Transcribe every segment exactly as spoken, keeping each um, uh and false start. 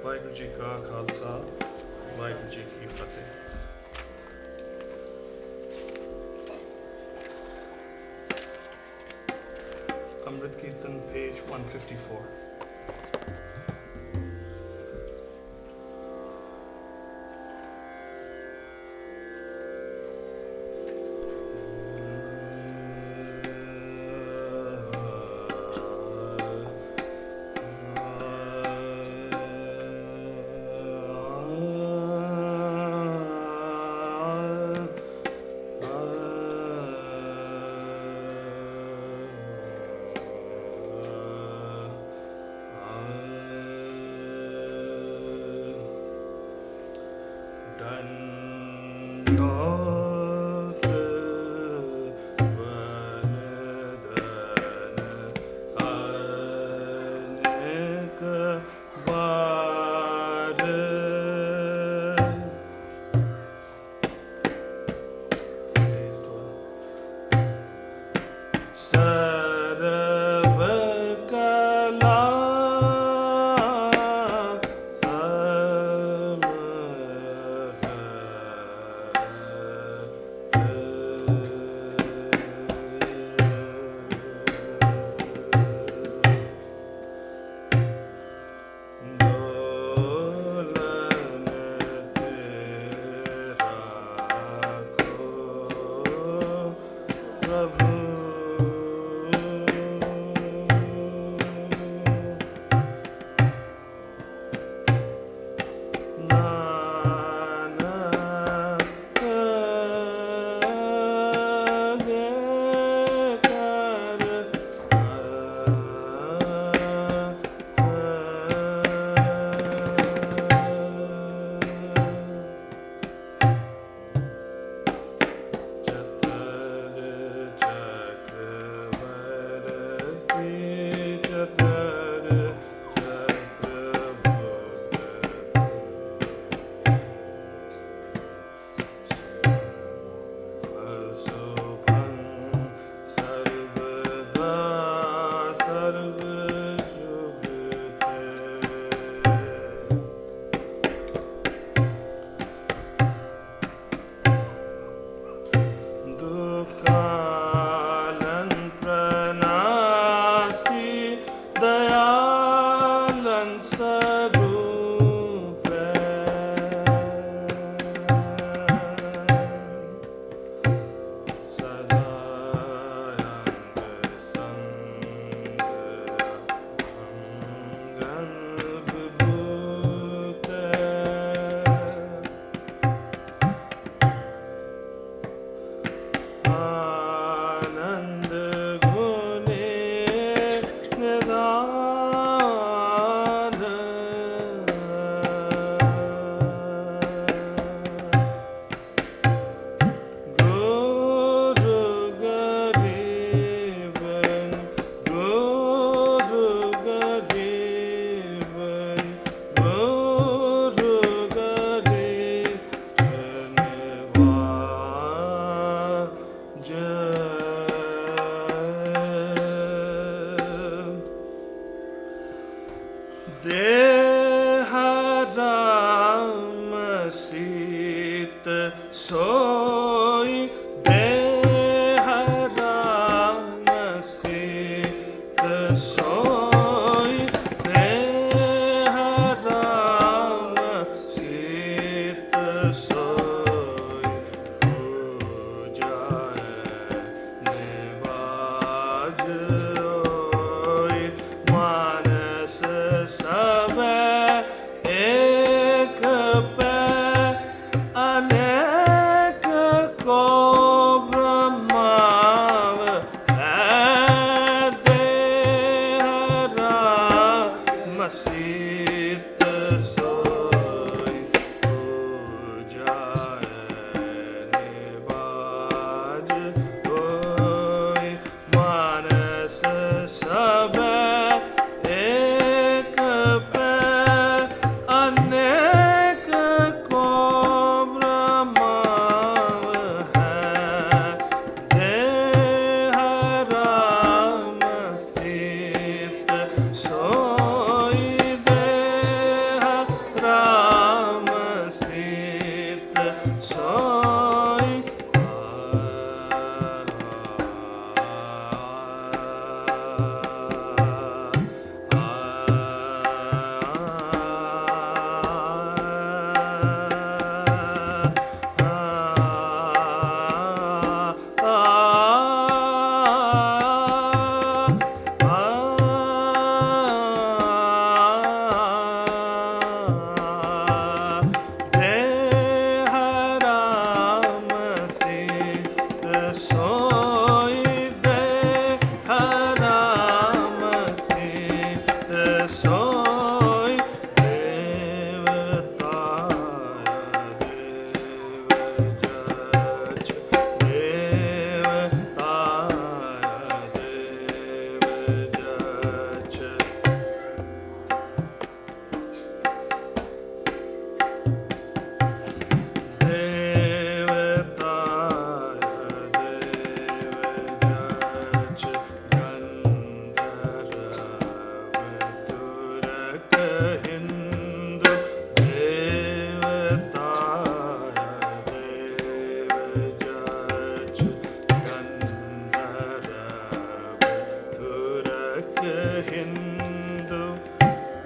वाहिगुरु जी का खालसा वाहिगुरु जी की फतेह। अमृत कीर्तन पेज one fifty-four।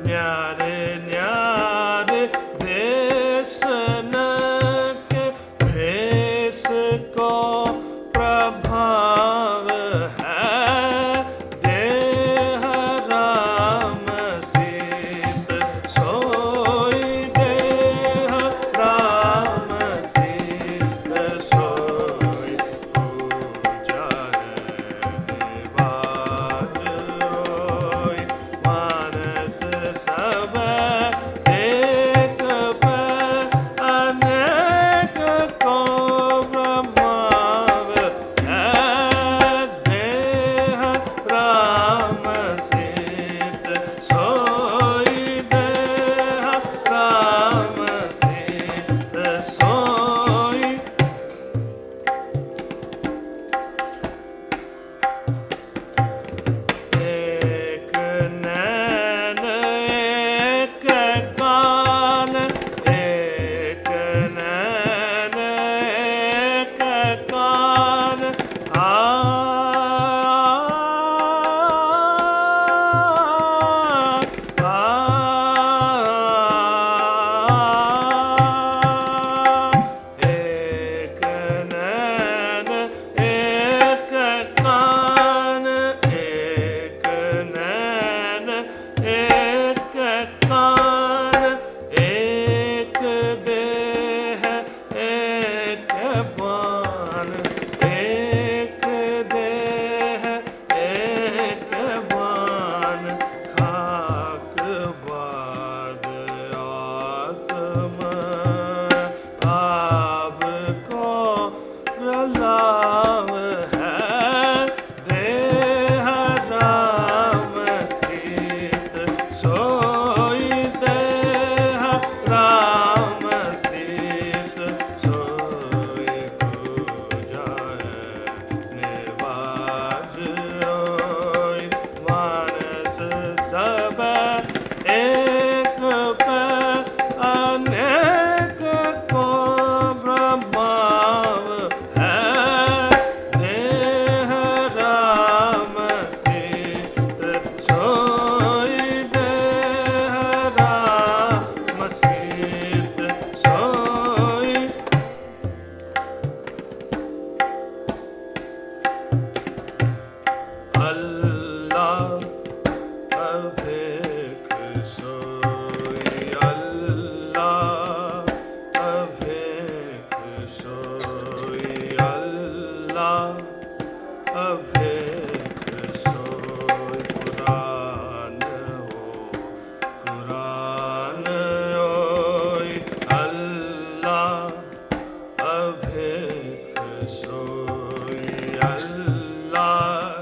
न्यारे न्यारे देश न के भेष को प्रभाव है देह राम सीत सोई देह राम सीत सोई पूजा निवाज होई मानस सब एक पे अनेक को ब्रह्माव है देह राम सीत सोई देह राम सीत सोई एक नैन एक कान एक नैन एक कान आ एक नैन एक कान एक नैन एक कान एक देह एक बाण एक देह एक बाण खाक बाद आत्मा आपको प्रलाप है देह राम सीत सोई देह राम सीत सोई पूजा निवाज होई मानस सब एक पे अनेक को ब्रह्माव है देह राम सीत सोई देह राम सीत सोई अल्लाह अभेक सोई अल्लाह अभेक सोई अल्लाह अभेक सोई कुरान हो कुरान होई अल्लाह अभेक सोई अल्लाह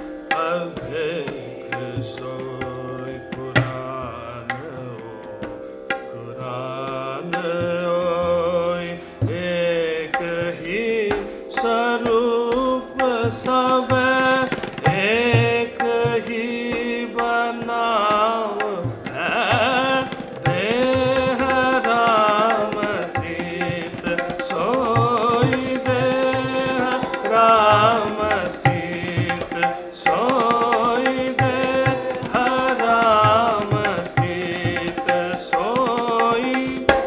अभेक सोई कुरान हो कुरान होई एक ही स्वरूप सब एक ही बनाव है देह राम सीत सोई देह राम सीत सोई देह राम सीत सोई.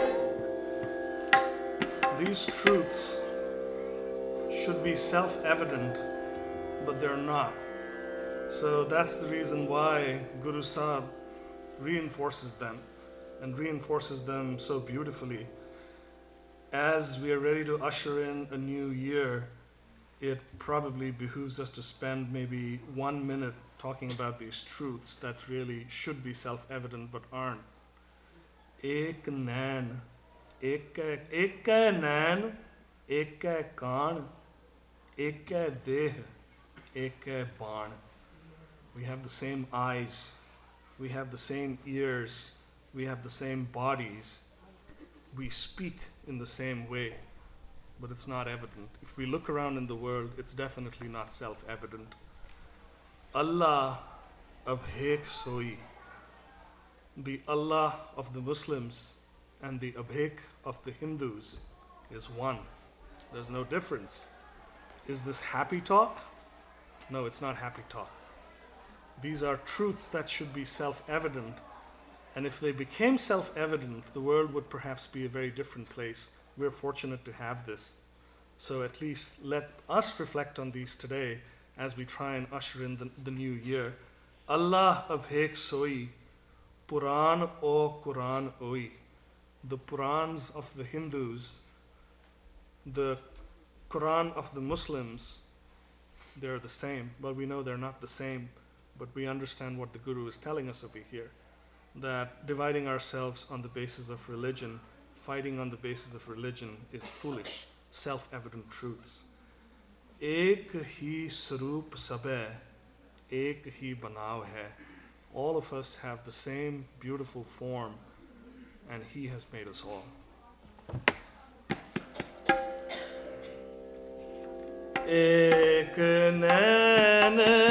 These truths should be self-evident, but they're not. So that's the reason why Guru Sahib reinforces them and reinforces them so beautifully. As we are ready to usher in a new year, it probably behooves us to spend maybe one minute talking about these truths that really should be self-evident but aren't. Ek nain, ek ek nain, ek kaan, ek deh, ek baan. We have the same eyes, we have the same ears, we have the same bodies, we speak in the same way, but it's not evident. If we look around in the world, it's definitely not self-evident. Allah abhek soi. The Allah of the Muslims and the abhek of the Hindus is one. There's no difference. Is this happy talk? No, it's not happy talk. These are truths that should be self-evident, And if they became self-evident, the world would perhaps be a very different place. We're fortunate to have this. So at least let us reflect on these today as we try and usher in the, the new year. Allah abhek soi, Puran o Quran oi. The Purans of the Hindus, the Quran of the Muslims, they're the same. But we know they're not the same. But we understand what the Guru is telling us over here. That dividing ourselves on the basis of religion, fighting on the basis of religion is foolish, self-evident truths. Ek hi saroop sabeh, ek hi banav hai. All of us have the same beautiful form, and He has made us all. Ek nain